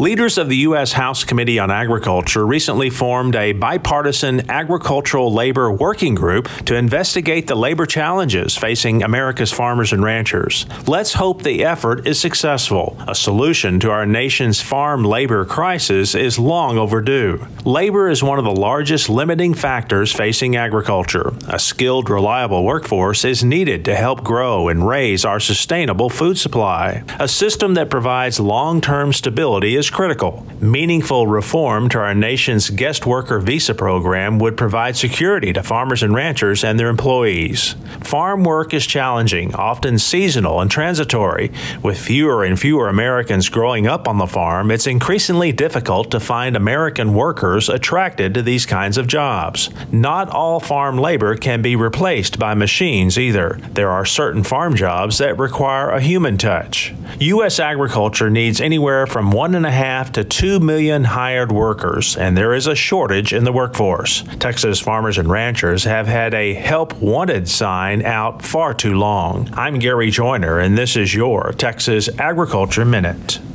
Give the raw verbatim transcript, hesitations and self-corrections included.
Leaders of the U S House Committee on Agriculture recently formed a bipartisan agricultural labor working group to investigate the labor challenges facing America's farmers and ranchers. Let's hope the effort is successful. A solution to our nation's farm labor crisis is long overdue. Labor is one of the largest limiting factors facing agriculture. A skilled, reliable workforce is needed to help grow and raise our sustainable food supply. A system that provides long-term stability is critical. Meaningful reform to our nation's guest worker visa program would provide security to farmers and ranchers and their employees. Farm work is challenging, often seasonal and transitory. With fewer and fewer Americans growing up on the farm, it's increasingly difficult to find American workers attracted to these kinds of jobs. Not all farm labor can be replaced by machines either. There are certain farm jobs that require a human touch. U S agriculture needs anywhere from one and a half to two million hired workers, and there is a shortage in the workforce. Texas farmers and ranchers have had a help wanted sign out far too long. I'm Gary Joyner, and this is your Texas Agriculture Minute.